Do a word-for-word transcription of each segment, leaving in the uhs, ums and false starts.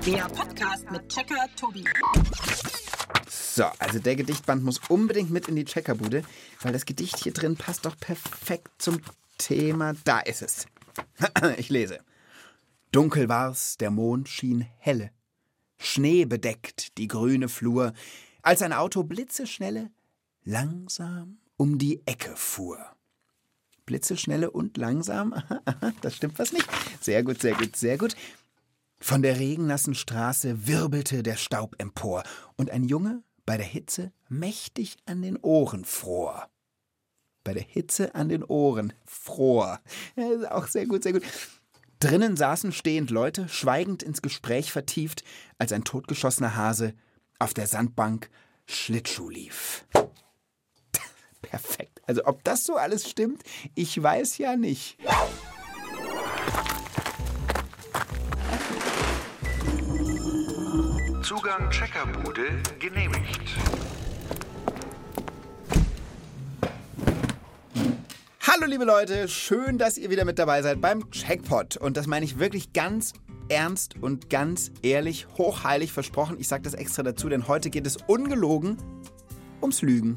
Der Podcast mit Checker Tobi. So, also der Gedichtband muss unbedingt mit in die Checkerbude, weil das Gedicht hier drin passt doch perfekt zum Thema. Da ist es. Ich lese. Dunkel war's, der Mond schien helle. Schnee bedeckt die grüne Flur, als ein Auto blitzeschnelle langsam um die Ecke fuhr. Blitzeschnelle und langsam? Das stimmt was nicht. Sehr gut, sehr gut, sehr gut. Von der regennassen Straße wirbelte der Staub empor und ein Junge bei der Hitze mächtig an den Ohren fror. Bei der Hitze an den Ohren fror. Ja, auch sehr gut, sehr gut. Drinnen saßen stehend Leute, schweigend ins Gespräch vertieft, als ein totgeschossener Hase auf der Sandbank Schlittschuh lief. Perfekt. Also ob das so alles stimmt, ich weiß ja nicht. Zugang Checkerbude genehmigt. Hallo liebe Leute, schön, dass ihr wieder mit dabei seid beim Checkpot. Und das meine ich wirklich ganz ernst und ganz ehrlich, hochheilig versprochen. Ich sage das extra dazu, denn heute geht es ungelogen ums Lügen.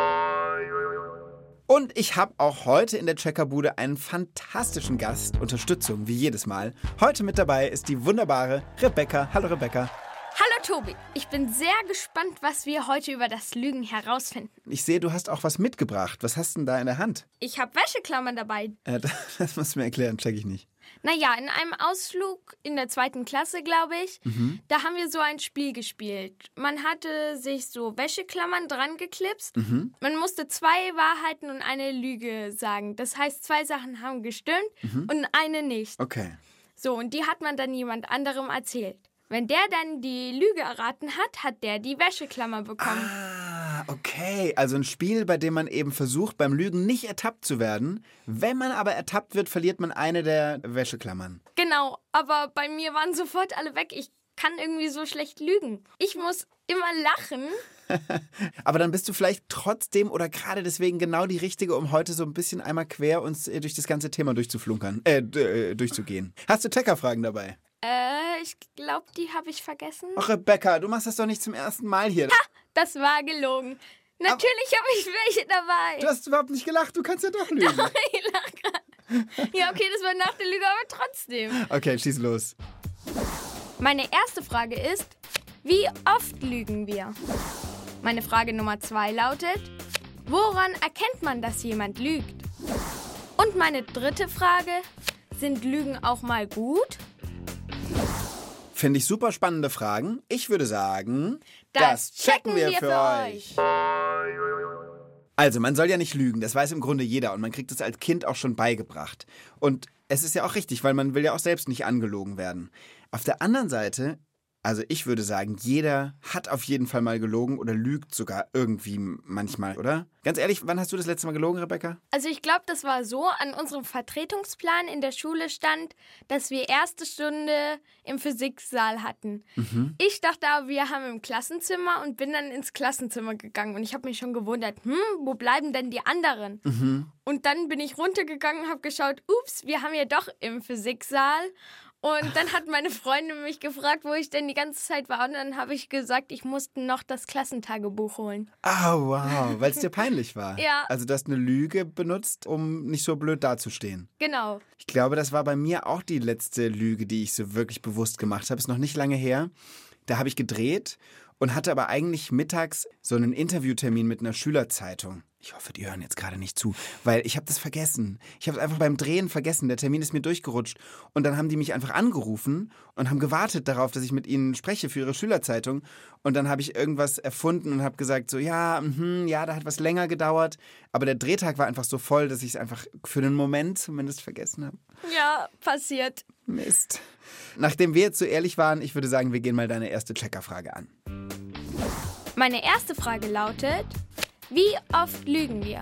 Und ich habe auch heute in der Checkerbude einen fantastischen Gast, Unterstützung wie jedes Mal. Heute mit dabei ist die wunderbare Rebecca. Hallo Rebecca. Hallo Tobi, ich bin sehr gespannt, was wir heute über das Lügen herausfinden. Ich sehe, du hast auch was mitgebracht. Was hast du denn da in der Hand? Ich habe Wäscheklammern dabei. Äh, das musst du mir erklären, check ich nicht. Naja, in einem Ausflug in der zweiten Klasse, glaube ich, Mhm. da haben wir so ein Spiel gespielt. Man hatte sich so Wäscheklammern dran geklipst. Mhm. Man musste zwei Wahrheiten und eine Lüge sagen. Das heißt, zwei Sachen haben gestimmt Mhm. und eine nicht. Okay. So, und die hat man dann jemand anderem erzählt. Wenn der dann die Lüge erraten hat, hat der die Wäscheklammer bekommen. Ah, okay. Also ein Spiel, bei dem man eben versucht, beim Lügen nicht ertappt zu werden. Wenn man aber ertappt wird, verliert man eine der Wäscheklammern. Genau, aber bei mir waren sofort alle weg. Ich kann irgendwie so schlecht lügen. Ich muss immer lachen. Aber dann bist du vielleicht trotzdem oder gerade deswegen genau die Richtige, um heute so ein bisschen einmal quer uns äh, durch das ganze Thema durchzuflunkern, äh, d- äh durchzugehen. Hast du Checkerfragen dabei? Äh, ich glaube, die habe ich vergessen. Ach, Rebecca, du machst das doch nicht zum ersten Mal hier. Ha, das war gelogen. Natürlich habe ich welche dabei. Du hast überhaupt nicht gelacht, du kannst ja doch lügen. Ich lach grad. Ja, okay, das war nach der Lüge, aber trotzdem. Okay, schieß los. Meine erste Frage ist, wie oft lügen wir? Meine Frage Nummer zwei lautet, woran erkennt man, dass jemand lügt? Und meine dritte Frage, sind Lügen auch mal gut? Finde ich super spannende Fragen. Ich würde sagen, Das checken wir für euch. Also, man soll ja nicht lügen, das weiß im Grunde jeder und man kriegt es als Kind auch schon beigebracht. Und es ist ja auch richtig, weil man will ja auch selbst nicht angelogen werden. Auf der anderen Seite, also ich würde sagen, jeder hat auf jeden Fall mal gelogen oder lügt sogar irgendwie manchmal, oder? Ganz ehrlich, wann hast du das letzte Mal gelogen, Rebecca? Also ich glaube, das war so, an unserem Vertretungsplan in der Schule stand, dass wir erste Stunde im Physiksaal hatten. Mhm. Ich dachte aber, wir haben im Klassenzimmer und bin dann ins Klassenzimmer gegangen. Und ich habe mich schon gewundert, hm, wo bleiben denn die anderen? Mhm. Und dann bin ich runtergegangen und habe geschaut, ups, wir haben ja doch im Physiksaal. Und dann hat meine Freundin mich gefragt, wo ich denn die ganze Zeit war. Und dann habe ich gesagt, ich musste noch das Klassentagebuch holen. Ah, oh, wow, weil es dir peinlich war. Ja. Also du hast eine Lüge benutzt, um nicht so blöd dazustehen. Genau. Ich glaube, das war bei mir auch die letzte Lüge, die ich so wirklich bewusst gemacht habe. Ist noch nicht lange her. Da habe ich gedreht und hatte aber eigentlich mittags so einen Interviewtermin mit einer Schülerzeitung. Ich hoffe, die hören jetzt gerade nicht zu, weil ich habe das vergessen. Ich habe es einfach beim Drehen vergessen. Der Termin ist mir durchgerutscht. Und dann haben die mich einfach angerufen und haben gewartet darauf, dass ich mit ihnen spreche für ihre Schülerzeitung. Und dann habe ich irgendwas erfunden und habe gesagt, so ja, mh, ja, da hat was länger gedauert. Aber der Drehtag war einfach so voll, dass ich es einfach für einen Moment zumindest vergessen habe. Ja, passiert. Mist. Nachdem wir jetzt so ehrlich waren, ich würde sagen, wir gehen mal deine erste Checkerfrage an. Meine erste Frage lautet, wie oft lügen wir?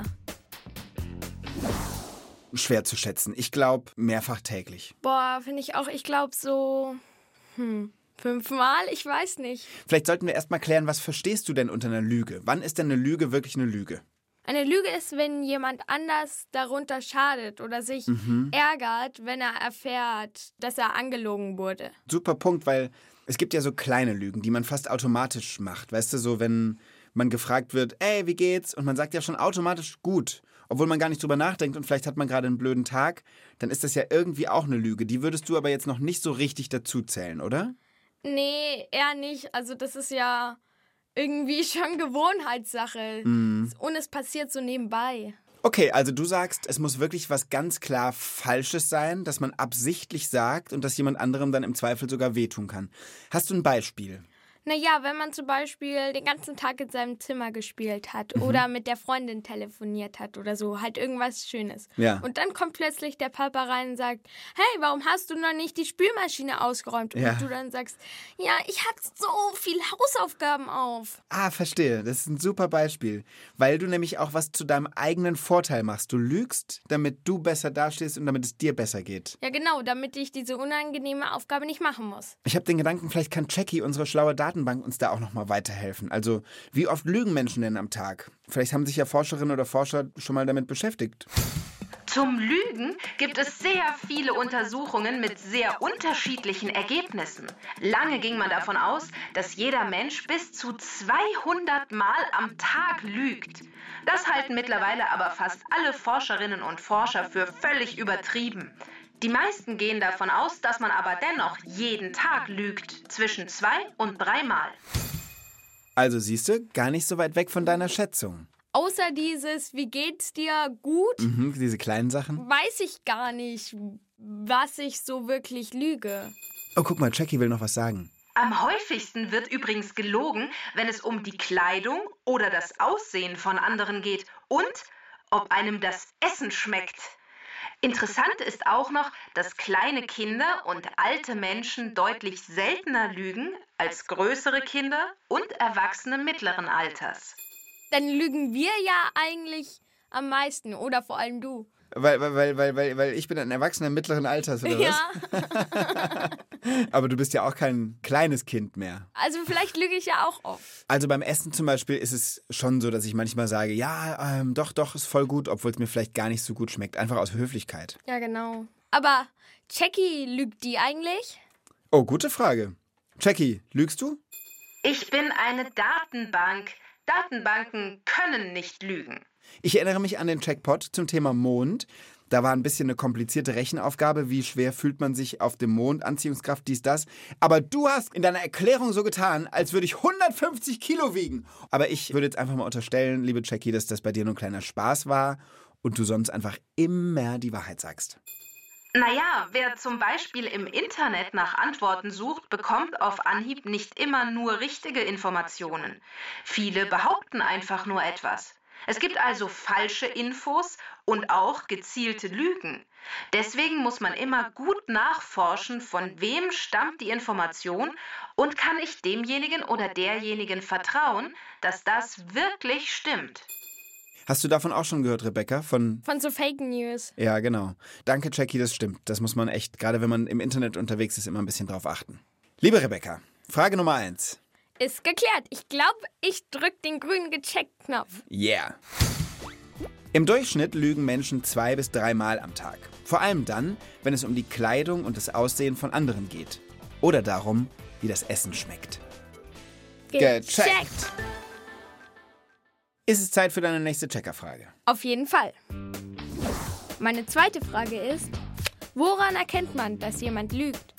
Schwer zu schätzen. Ich glaube, mehrfach täglich. Boah, finde ich auch, ich glaube so, hm, fünfmal? Ich weiß nicht. Vielleicht sollten wir erst mal klären, was verstehst du denn unter einer Lüge? Wann ist denn eine Lüge wirklich eine Lüge? Eine Lüge ist, wenn jemand anders darunter schadet oder sich Mhm. ärgert, wenn er erfährt, dass er angelogen wurde. Super Punkt, weil es gibt ja so kleine Lügen, die man fast automatisch macht. Weißt du, so wenn man gefragt wird, ey, wie geht's? Und man sagt ja schon automatisch gut, obwohl man gar nicht drüber nachdenkt und vielleicht hat man gerade einen blöden Tag, dann ist das ja irgendwie auch eine Lüge. Die würdest du aber jetzt noch nicht so richtig dazu zählen, oder? Nee, eher nicht. Also das ist ja irgendwie schon Gewohnheitssache. Mhm. Und es passiert so nebenbei. Okay, also du sagst, es muss wirklich was ganz klar Falsches sein, dass man absichtlich sagt und dass jemand anderem dann im Zweifel sogar wehtun kann. Hast du ein Beispiel? Naja, wenn man zum Beispiel den ganzen Tag in seinem Zimmer gespielt hat Mhm. oder mit der Freundin telefoniert hat oder so, halt irgendwas Schönes. Ja. Und dann kommt plötzlich der Papa rein und sagt, hey, warum hast du noch nicht die Spülmaschine ausgeräumt? Ja. Und du dann sagst, ja, ich hab so viel Hausaufgaben auf. Ah, verstehe. Das ist ein super Beispiel. Weil du nämlich auch was zu deinem eigenen Vorteil machst. Du lügst, damit du besser dastehst und damit es dir besser geht. Ja, genau, damit ich diese unangenehme Aufgabe nicht machen muss. Ich habe den Gedanken, vielleicht kann Jackie, unsere schlaue Datenbank, uns da auch nochmal weiterhelfen. Also, wie oft lügen Menschen denn am Tag? Vielleicht haben sich ja Forscherinnen oder Forscher schon mal damit beschäftigt. Zum Lügen gibt es sehr viele Untersuchungen mit sehr unterschiedlichen Ergebnissen. Lange ging man davon aus, dass jeder Mensch bis zu zweihundert Mal am Tag lügt. Das halten mittlerweile aber fast alle Forscherinnen und Forscher für völlig übertrieben. Die meisten gehen davon aus, dass man aber dennoch jeden Tag lügt, zwischen zwei und dreimal. Also siehst du, gar nicht so weit weg von deiner Schätzung. Außer dieses, wie geht's dir, gut, Mhm, diese kleinen Sachen. weiß ich gar nicht, was ich so wirklich lüge. Oh, guck mal, Jackie will noch was sagen. Am häufigsten wird übrigens gelogen, wenn es um die Kleidung oder das Aussehen von anderen geht und ob einem das Essen schmeckt. Interessant ist auch noch, dass kleine Kinder und alte Menschen deutlich seltener lügen als größere Kinder und Erwachsene mittleren Alters. Dann lügen wir ja eigentlich am meisten oder vor allem du. Weil, weil, weil, weil, weil ich bin ein Erwachsener mittleren Alters, oder Ja, was? Aber du bist ja auch kein kleines Kind mehr. also vielleicht lüge ich ja auch oft. Also beim Essen zum Beispiel ist es schon so, dass ich manchmal sage, ja, ähm, doch, doch, ist voll gut, obwohl es mir vielleicht gar nicht so gut schmeckt. Einfach aus Höflichkeit. Ja, genau. Aber Jackie, lügt die eigentlich? Oh, gute Frage. Jackie, lügst du? Ich bin eine Datenbank. Datenbanken können nicht lügen. Ich erinnere mich an den Checkpot zum Thema Mond. Da war ein bisschen eine komplizierte Rechenaufgabe. Wie schwer fühlt man sich auf dem Mond? Anziehungskraft, dies, das. Aber du hast in deiner Erklärung so getan, als würde ich hundertfünfzig Kilo wiegen. Aber ich würde jetzt einfach mal unterstellen, liebe Jackie, dass das bei dir nur ein kleiner Spaß war und du sonst einfach immer die Wahrheit sagst. Naja, wer zum Beispiel im Internet nach Antworten sucht, bekommt auf Anhieb nicht immer nur richtige Informationen. Viele behaupten einfach nur etwas. Es gibt also falsche Infos und auch gezielte Lügen. Deswegen muss man immer gut nachforschen, von wem stammt die Information und kann ich demjenigen oder derjenigen vertrauen, dass das wirklich stimmt. Hast du davon auch schon gehört, Rebecca? Von Von so Fake News. Ja, genau. Danke, Jackie, das stimmt. Das muss man echt, gerade wenn man im Internet unterwegs ist, immer ein bisschen drauf achten. Liebe Rebecca, Frage Nummer eins. Ist geklärt. Ich glaube, ich drück den grünen Gecheckt-Knopf. Yeah. Im Durchschnitt lügen Menschen zwei bis dreimal am Tag. Vor allem dann, wenn es um die Kleidung und das Aussehen von anderen geht. Oder darum, wie das Essen schmeckt. Gecheckt. Ist es Zeit für deine nächste Checkerfrage? Auf jeden Fall. Meine zweite Frage ist, woran erkennt man, dass jemand lügt?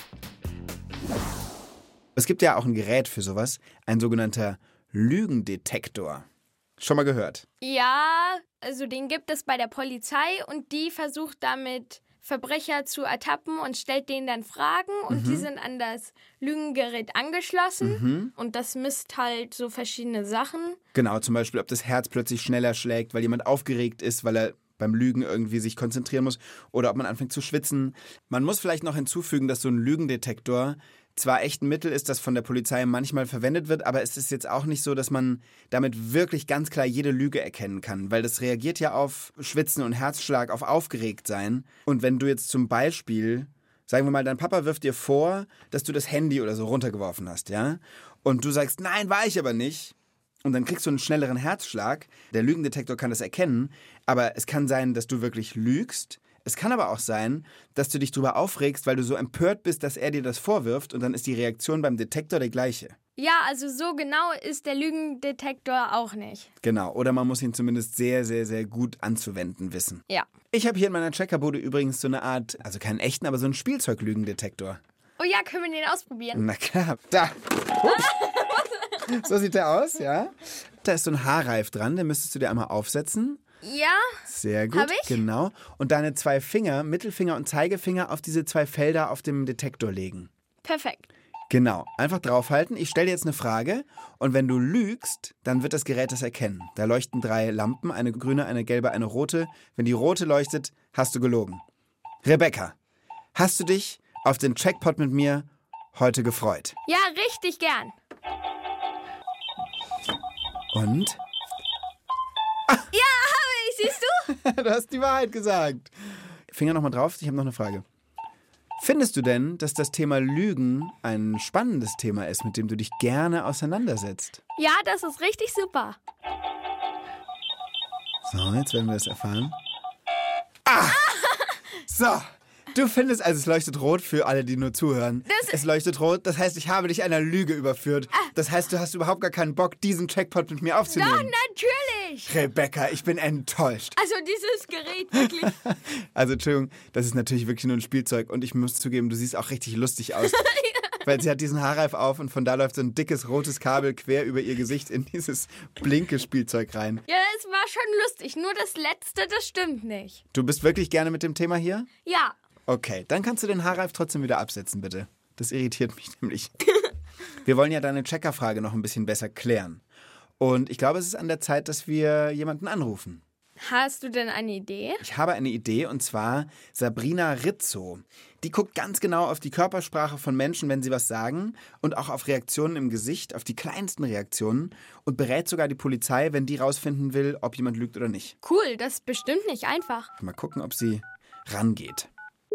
Es gibt ja auch ein Gerät für sowas, ein sogenannter Lügendetektor. Schon mal gehört? Ja, also den gibt es bei der Polizei und die versucht damit Verbrecher zu ertappen und stellt denen dann Fragen und Mhm. die sind an das Lügengerät angeschlossen Mhm. und das misst halt so verschiedene Sachen. Genau, zum Beispiel, ob das Herz plötzlich schneller schlägt, weil jemand aufgeregt ist, weil er beim Lügen irgendwie sich konzentrieren muss oder ob man anfängt zu schwitzen. Man muss vielleicht noch hinzufügen, dass so ein Lügendetektor zwar echt ein Mittel ist, das von der Polizei manchmal verwendet wird, aber es ist jetzt auch nicht so, dass man damit wirklich ganz klar jede Lüge erkennen kann, weil das reagiert ja auf Schwitzen und Herzschlag, auf Aufgeregtsein. Und wenn du jetzt zum Beispiel, sagen wir mal, dein Papa wirft dir vor, dass du das Handy oder so runtergeworfen hast, ja? Und du sagst, nein, war ich aber nicht. und dann kriegst du einen schnelleren Herzschlag. Der Lügendetektor kann das erkennen, aber es kann sein, dass du wirklich lügst. Es kann aber auch sein, dass du dich darüber aufregst, weil du so empört bist, dass er dir das vorwirft und dann ist die Reaktion beim Detektor die gleiche. Ja, also so genau ist der Lügendetektor auch nicht. Genau, oder man muss ihn zumindest sehr, sehr, sehr gut anzuwenden wissen. Ja. Ich habe hier in meiner Checkerbude übrigens so eine Art, also keinen echten, aber so einen Spielzeuglügendetektor. Oh ja, können wir den ausprobieren? Na klar, da. So sieht der aus, ja. Da ist so ein Haarreif dran, den müsstest du dir einmal aufsetzen. Ja. Sehr gut, Hab ich? Genau. Und deine zwei Finger, Mittelfinger und Zeigefinger, auf diese zwei Felder auf dem Detektor legen. Perfekt. Genau, einfach draufhalten. Ich stelle dir jetzt eine Frage und wenn du lügst, dann wird das Gerät das erkennen. Da leuchten drei Lampen, eine grüne, eine gelbe, eine rote. Wenn die rote leuchtet, hast du gelogen. Rebecca, hast du dich auf den Checkpot mit mir heute gefreut? Ja, richtig gern. Und? Ja, habe ich, siehst du? Du hast die Wahrheit gesagt. Finger nochmal drauf, ich habe noch eine Frage. Findest du denn, dass das Thema Lügen ein spannendes Thema ist, mit dem du dich gerne auseinandersetzt? Ja, das ist richtig super. So, jetzt werden wir das erfahren. Ah! So, du findest, also es leuchtet rot für alle, die nur zuhören. Das- es leuchtet rot, das heißt, ich habe dich einer Lüge überführt. Das heißt, du hast überhaupt gar keinen Bock, diesen Checkpot mit mir Doch, aufzunehmen. natürlich. Rebecca, ich bin enttäuscht. Also dieses Gerät, wirklich. Also, Entschuldigung, das ist natürlich wirklich nur ein Spielzeug und ich muss zugeben, du siehst auch richtig lustig aus. Weil sie hat diesen Haarreif auf und von da läuft so ein dickes rotes Kabel quer über ihr Gesicht in dieses blinke Spielzeug rein. Ja, es war schon lustig. Nur das Letzte, das stimmt nicht. Du bist wirklich gerne mit dem Thema hier? Ja. Okay, dann kannst du den Haarreif trotzdem wieder absetzen, bitte. Das irritiert mich nämlich. Wir wollen ja deine Checkerfrage noch ein bisschen besser klären. Und ich glaube, es ist an der Zeit, dass wir jemanden anrufen. Hast du denn eine Idee? Ich habe eine Idee, und zwar Sabrina Rizzo. Die guckt ganz genau auf die Körpersprache von Menschen, wenn sie was sagen, und auch auf Reaktionen im Gesicht, auf die kleinsten Reaktionen, und berät sogar die Polizei, wenn die rausfinden will, ob jemand lügt oder nicht. Cool, das ist bestimmt nicht einfach. Mal gucken, ob sie rangeht.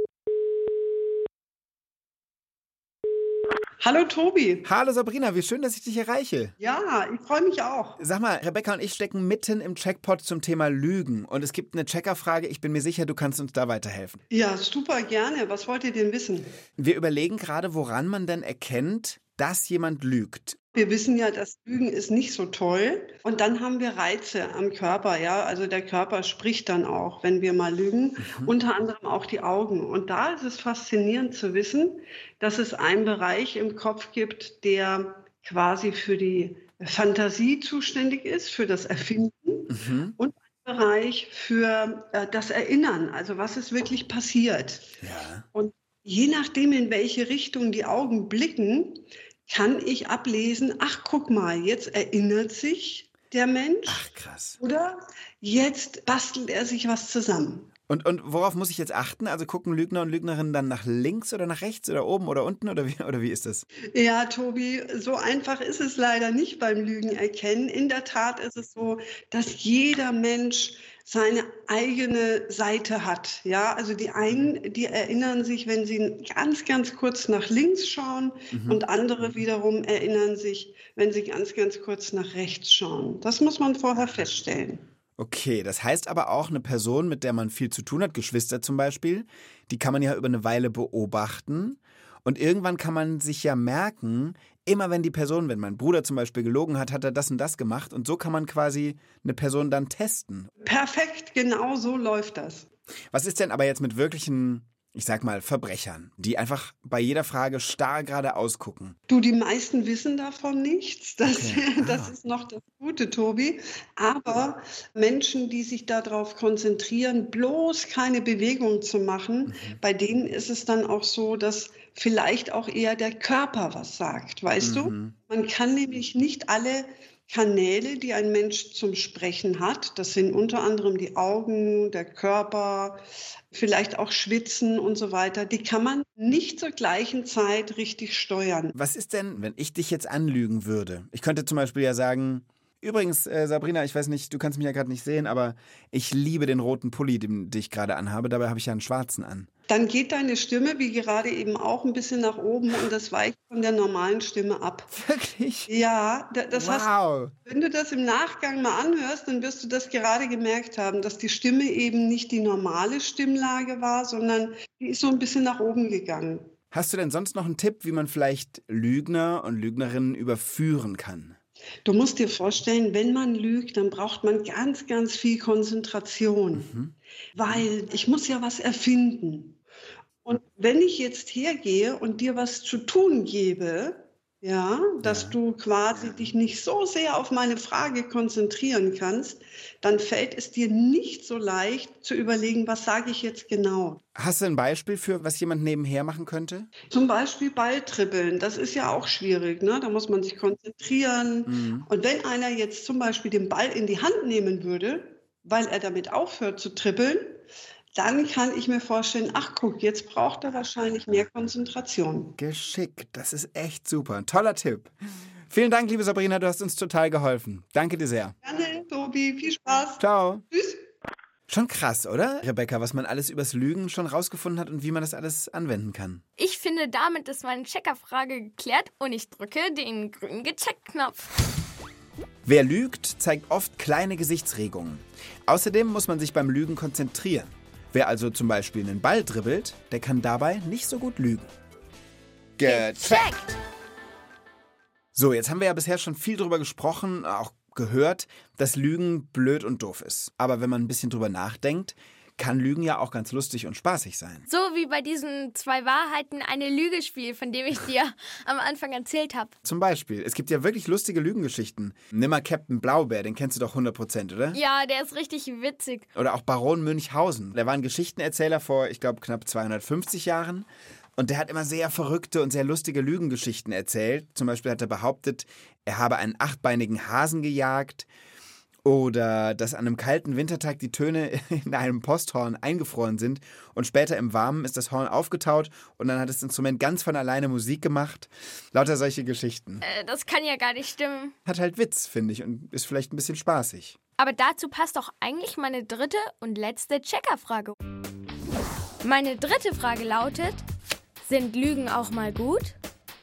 Hallo Tobi. Hallo Sabrina, wie schön, dass ich dich erreiche. Ja, ich freue mich auch. Sag mal, Rebecca und ich stecken mitten im Checkpot zum Thema Lügen. Und es gibt eine Checkerfrage, ich bin mir sicher, du kannst uns da weiterhelfen. Ja, super gerne. Was wollt ihr denn wissen? Wir überlegen gerade, woran man denn erkennt, dass jemand lügt. Wir wissen ja, das Lügen ist nicht so toll. Und dann haben wir Reize am Körper, ja. Also der Körper spricht dann auch, wenn wir mal lügen. Mhm. Unter anderem auch die Augen. Und da ist es faszinierend zu wissen, dass es einen Bereich im Kopf gibt, der quasi für die Fantasie zuständig ist, für das Erfinden. Mhm. Und einen Bereich für äh, das Erinnern, also was ist wirklich passiert. Ja. Und je nachdem, in welche Richtung die Augen blicken, kann ich ablesen, ach, guck mal, jetzt erinnert sich der Mensch. Ach, krass. Oder jetzt bastelt er sich was zusammen. Und, und worauf muss ich jetzt achten? Also gucken Lügner und Lügnerinnen dann nach links oder nach rechts oder oben oder unten? Oder wie, oder wie ist das? Ja, Tobi, so einfach ist es leider nicht beim Lügen erkennen. In der Tat ist es so, dass jeder Mensch seine eigene Seite hat. Ja, also die einen, die erinnern sich, wenn sie ganz, ganz kurz nach links schauen, mhm. und andere wiederum erinnern sich, wenn sie ganz, ganz kurz nach rechts schauen. Das muss man vorher feststellen. Okay, das heißt aber auch, eine Person, mit der man viel zu tun hat, Geschwister zum Beispiel, die kann man ja über eine Weile beobachten. Und irgendwann kann man sich ja merken, immer wenn die Person, wenn mein Bruder zum Beispiel gelogen hat, hat er das und das gemacht. Und so kann man quasi eine Person dann testen. Perfekt, genau so läuft das. Was ist denn aber jetzt mit wirklichen, ich sag mal, Verbrechern, die einfach bei jeder Frage starr geradeaus gucken? Du, die meisten wissen davon nichts. Das, okay. das ah. ist noch das Gute, Tobi. Aber Menschen, die sich darauf konzentrieren, bloß keine Bewegung zu machen, mhm. bei denen ist es dann auch so, dass vielleicht auch eher der Körper was sagt, weißt mhm. du? Man kann nämlich nicht alle Kanäle, die ein Mensch zum Sprechen hat, das sind unter anderem die Augen, der Körper, vielleicht auch Schwitzen und so weiter, die kann man nicht zur gleichen Zeit richtig steuern. Was ist denn, wenn ich dich jetzt anlügen würde? Ich könnte zum Beispiel ja sagen, übrigens, äh, Sabrina, ich weiß nicht, du kannst mich ja gerade nicht sehen, aber ich liebe den roten Pulli, den, den ich gerade anhabe, dabei habe ich ja einen schwarzen an. dann geht deine Stimme, wie gerade eben auch, ein bisschen nach oben und das weicht von der normalen Stimme ab. Wirklich? Ja, da- das hast Wow. wenn du das im Nachgang mal anhörst, dann wirst du das gerade gemerkt haben, dass die Stimme eben nicht die normale Stimmlage war, sondern die ist so ein bisschen nach oben gegangen. Hast du denn sonst noch einen Tipp, wie man vielleicht Lügner und Lügnerinnen überführen kann? Du musst dir vorstellen, wenn man lügt, dann braucht man ganz, ganz viel Konzentration, Mhm. weil ich muss ja was erfinden. Und wenn ich jetzt hergehe und dir was zu tun gebe, ja, dass Ja. du quasi dich nicht so sehr auf meine Frage konzentrieren kannst, dann fällt es dir nicht so leicht zu überlegen, was sage ich jetzt genau. Hast du ein Beispiel für, was jemand nebenher machen könnte? Zum Beispiel Balltribbeln, das ist ja auch schwierig, ne? Da muss man sich konzentrieren. Mhm. Und wenn einer jetzt zum Beispiel den Ball in die Hand nehmen würde, weil er damit aufhört zu tribbeln, dann kann ich mir vorstellen, ach guck, jetzt braucht er wahrscheinlich mehr Konzentration. Geschickt, das ist echt super. Ein toller Tipp. Vielen Dank, liebe Sabrina, du hast uns total geholfen. Danke dir sehr. Gerne, Tobi, viel Spaß. Ciao. Tschüss. Schon krass, oder, Rebecca, was man alles übers Lügen schon rausgefunden hat und wie man das alles anwenden kann. Ich finde, damit ist meine Checkerfrage geklärt und ich drücke den grünen Gecheckt-Knopf. Wer lügt, zeigt oft kleine Gesichtsregungen. Außerdem muss man sich beim Lügen konzentrieren. Wer also zum Beispiel einen Ball dribbelt, der kann dabei nicht so gut lügen. Gecheckt! So, jetzt haben wir ja bisher schon viel drüber gesprochen, auch gehört, dass Lügen blöd und doof ist. Aber wenn man ein bisschen drüber nachdenkt, kann Lügen ja auch ganz lustig und spaßig sein. So wie bei diesem zwei Wahrheiten, eine Lüge-Spiel, von dem ich dir am Anfang erzählt habe. Zum Beispiel, es gibt ja wirklich lustige Lügengeschichten. Nimm mal Captain Blaubeer, den kennst du doch hundert Prozent, oder? Ja, der ist richtig witzig. Oder auch Baron Münchhausen. Der war ein Geschichtenerzähler vor, ich glaube, knapp zweihundertfünfzig Jahren. Und der hat immer sehr verrückte und sehr lustige Lügengeschichten erzählt. Zum Beispiel hat er behauptet, er habe einen achtbeinigen Hasen gejagt. Oder dass an einem kalten Wintertag die Töne in einem Posthorn eingefroren sind und später im Warmen ist das Horn aufgetaut und dann hat das Instrument ganz von alleine Musik gemacht. Lauter solche Geschichten. Äh, das kann ja gar nicht stimmen. Hat halt Witz, finde ich, und ist vielleicht ein bisschen spaßig. Aber dazu passt doch eigentlich meine dritte und letzte Checkerfrage. Meine dritte Frage lautet, sind Lügen auch mal gut?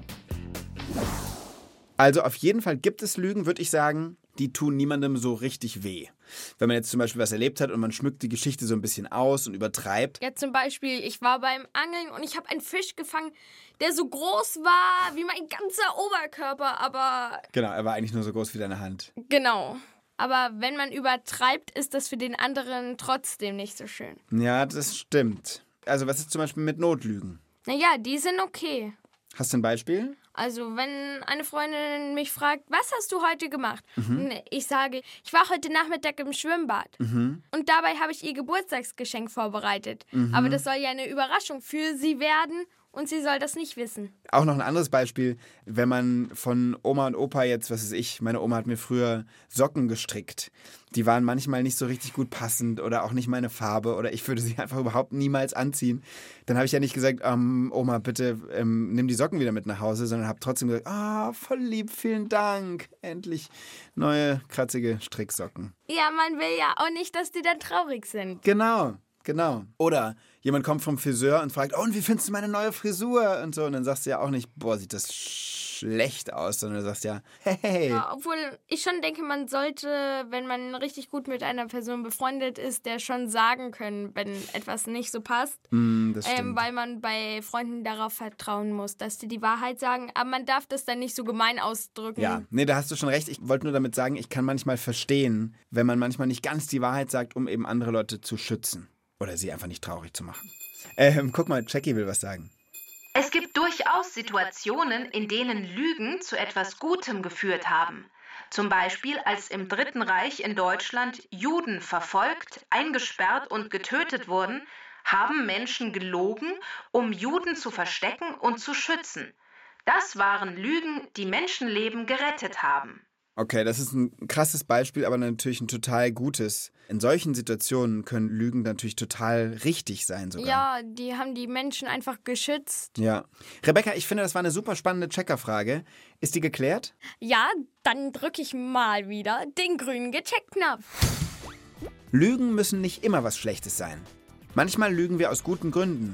Also auf jeden Fall gibt es Lügen, würde ich sagen, die tun niemandem so richtig weh. Wenn man jetzt zum Beispiel was erlebt hat und man schmückt die Geschichte so ein bisschen aus und übertreibt. Ja, zum Beispiel, ich war beim Angeln und ich habe einen Fisch gefangen, der so groß war wie mein ganzer Oberkörper, aber... Genau, er war eigentlich nur so groß wie deine Hand. Genau. Aber wenn man übertreibt, ist das für den anderen trotzdem nicht so schön. Ja, das stimmt. Also was ist zum Beispiel mit Notlügen? Naja, die sind okay. Hast du ein Beispiel? Also, wenn eine Freundin mich fragt, was hast du heute gemacht? Und ich sage, ich war heute Nachmittag im Schwimmbad. Mhm. Und dabei habe ich ihr Geburtstagsgeschenk vorbereitet. Aber das soll ja eine Überraschung für sie werden und sie soll das nicht wissen. Auch noch ein anderes Beispiel, wenn man von Oma und Opa jetzt, was weiß ich, meine Oma hat mir früher Socken gestrickt. Die waren manchmal nicht so richtig gut passend oder auch nicht meine Farbe oder ich würde sie einfach überhaupt niemals anziehen. Dann habe ich ja nicht gesagt, ähm, Oma, bitte ähm, nimm die Socken wieder mit nach Hause, sondern habe trotzdem gesagt, ah, voll lieb, vielen Dank. Endlich neue, kratzige Stricksocken. Ja, man will ja auch nicht, dass die dann traurig sind. Genau. Genau. Oder jemand kommt vom Friseur und fragt, oh, und wie findest du meine neue Frisur? Und so. Und dann sagst du ja auch nicht, boah, sieht das schlecht aus, sondern du sagst ja, hey. Ja, obwohl ich schon denke, man sollte, wenn man richtig gut mit einer Person befreundet ist, der schon sagen können, wenn etwas nicht so passt. Mm, das stimmt. Ähm, weil man bei Freunden darauf vertrauen muss, dass die die Wahrheit sagen. Aber man darf das dann nicht so gemein ausdrücken. Ja, nee, da hast du schon recht. Ich wollte nur damit sagen, ich kann manchmal verstehen, wenn man manchmal nicht ganz die Wahrheit sagt, um eben andere Leute zu schützen. Oder sie einfach nicht traurig zu machen. Ähm, guck mal, Jackie will was sagen. Es gibt durchaus Situationen, in denen Lügen zu etwas Gutem geführt haben. Zum Beispiel, als im Dritten Reich in Deutschland Juden verfolgt, eingesperrt und getötet wurden, haben Menschen gelogen, um Juden zu verstecken und zu schützen. Das waren Lügen, die Menschenleben gerettet haben. Okay, das ist ein krasses Beispiel, aber natürlich ein total gutes. In solchen Situationen können Lügen natürlich total richtig sein sogar. Ja, die haben die Menschen einfach geschützt. Ja. Rebecca, ich finde, das war eine super spannende Checkerfrage. Ist die geklärt? Ja, dann drücke ich mal wieder den grünen Gecheckt-Knopf. Lügen müssen nicht immer was Schlechtes sein. Manchmal lügen wir aus guten Gründen.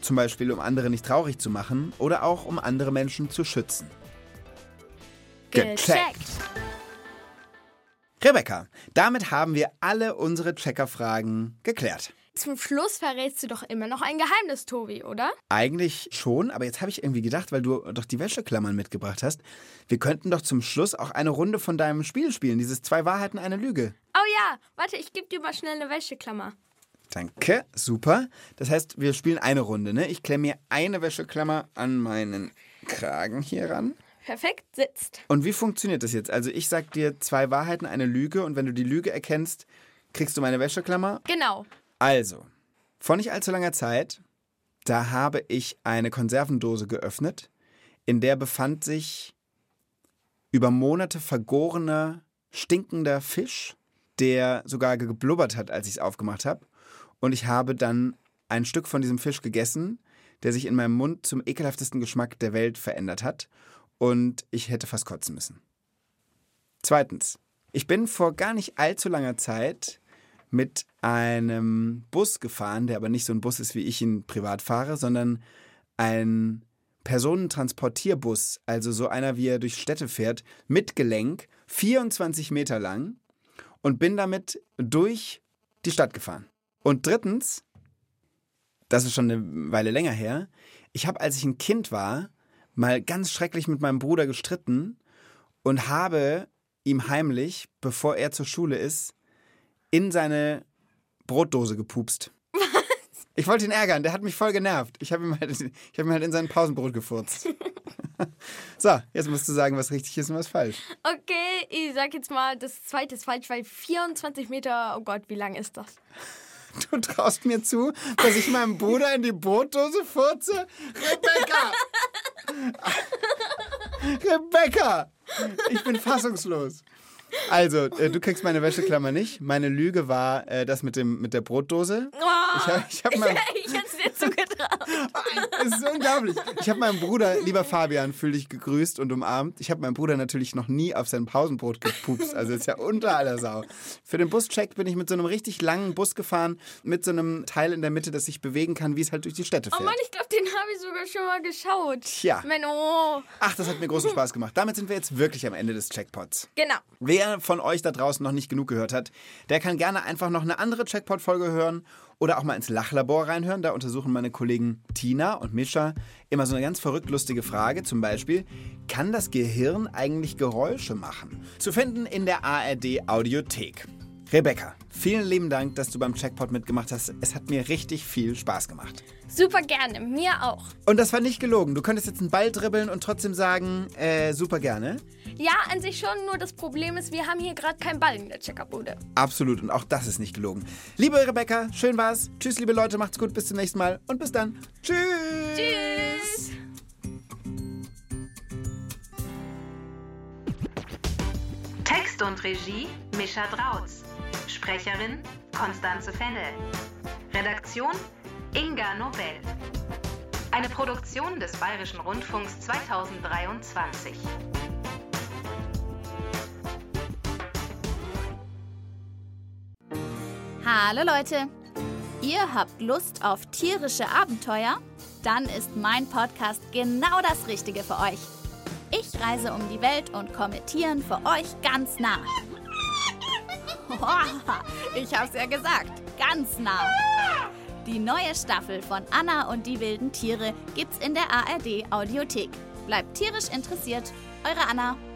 Zum Beispiel, um andere nicht traurig zu machen oder auch um andere Menschen zu schützen. Gecheckt. Rebecca, damit haben wir alle unsere Checker-Fragen geklärt. Zum Schluss verrätst du doch immer noch ein Geheimnis, Tobi, oder? Eigentlich schon, aber jetzt habe ich irgendwie gedacht, weil du doch die Wäscheklammern mitgebracht hast, wir könnten doch zum Schluss auch eine Runde von deinem Spiel spielen, dieses Zwei Wahrheiten, eine Lüge. Oh ja, warte, ich gebe dir mal schnell eine Wäscheklammer. Danke, super. Das heißt, wir spielen eine Runde, ne? Ich klemme mir eine Wäscheklammer an meinen Kragen hier ran. Perfekt, sitzt. Und wie funktioniert das jetzt? Also ich sag dir zwei Wahrheiten, eine Lüge und wenn du die Lüge erkennst, kriegst du meine Wäscheklammer. Genau. Also, vor nicht allzu langer Zeit, da habe ich eine Konservendose geöffnet, in der befand sich über Monate vergorener, stinkender Fisch, der sogar geblubbert hat, als ich es aufgemacht habe. Und ich habe dann ein Stück von diesem Fisch gegessen, der sich in meinem Mund zum ekelhaftesten Geschmack der Welt verändert hat. Und ich hätte fast kotzen müssen. Zweitens, ich bin vor gar nicht allzu langer Zeit mit einem Bus gefahren, der aber nicht so ein Bus ist, wie ich ihn privat fahre, sondern ein Personentransportierbus, also so einer, wie er durch Städte fährt, mit Gelenk, vierundzwanzig Meter lang und bin damit durch die Stadt gefahren. Und drittens, das ist schon eine Weile länger her, ich habe, als ich ein Kind war, mal ganz schrecklich mit meinem Bruder gestritten und habe ihm heimlich, bevor er zur Schule ist, in seine Brotdose gepupst. Was? Ich wollte ihn ärgern, der hat mich voll genervt. Ich habe ihm, halt, ich hab ihm halt in sein Pausenbrot gefurzt. So, jetzt musst du sagen, was richtig ist und was falsch. Okay, ich sag jetzt mal, das zweite ist falsch, weil vierundzwanzig Meter, oh Gott, wie lang ist das? Du traust mir zu, dass ich meinem Bruder in die Brotdose furze? Rebecca! Rebecca! Ich bin fassungslos. Also, äh, du kriegst meine Wäscheklammer nicht. Meine Lüge war äh, das mit, dem, mit der Brotdose. Oh, ich hab, ich hab mein, ich hätte es dir zugetraut. Das ist unglaublich. Ich habe meinen Bruder, lieber Fabian, fühl dich gegrüßt und umarmt. Ich habe meinen Bruder natürlich noch nie auf sein Pausenbrot gepupst. Also ist ja unter aller Sau. Für den Buscheck bin ich mit so einem richtig langen Bus gefahren, mit so einem Teil in der Mitte, das sich bewegen kann, wie es halt durch die Städte fährt. Oh Mann, ich glaube, den habe ich sogar schon mal geschaut. Tja. Mein oh. Ach, das hat mir großen Spaß gemacht. Damit sind wir jetzt wirklich am Ende des Checkpots. Genau. Wer von euch da draußen noch nicht genug gehört hat, der kann gerne einfach noch eine andere Checkpot-Folge hören oder auch mal ins Lachlabor reinhören. Da untersuchen meine Kollegen Tina und Mischa immer so eine ganz verrückt lustige Frage. Zum Beispiel, kann das Gehirn eigentlich Geräusche machen? Zu finden in der A R D-Audiothek. Rebecca, vielen lieben Dank, dass du beim Checkpot mitgemacht hast. Es hat mir richtig viel Spaß gemacht. Super gerne, mir auch. Und das war nicht gelogen. Du könntest jetzt einen Ball dribbeln und trotzdem sagen, äh, super gerne. Ja, an sich schon, nur das Problem ist, wir haben hier gerade keinen Ball in der Checkerbude. Absolut, und auch das ist nicht gelogen. Liebe Rebecca, schön war's. Tschüss, liebe Leute, macht's gut, bis zum nächsten Mal und bis dann. Tschüss. Tschüss. Text und Regie Mischa Drautz. Sprecherin Konstanze Fennel. Redaktion Inga Nobel. Eine Produktion des Bayerischen Rundfunks zweitausenddreiundzwanzig. Hallo Leute! Ihr habt Lust auf tierische Abenteuer? Dann ist mein Podcast genau das Richtige für euch. Ich reise um die Welt und komme Tieren für euch ganz nah. Ich hab's ja gesagt, ganz nah. Die neue Staffel von Anna und die wilden Tiere gibt's in der A R D-Audiothek. Bleibt tierisch interessiert, eure Anna.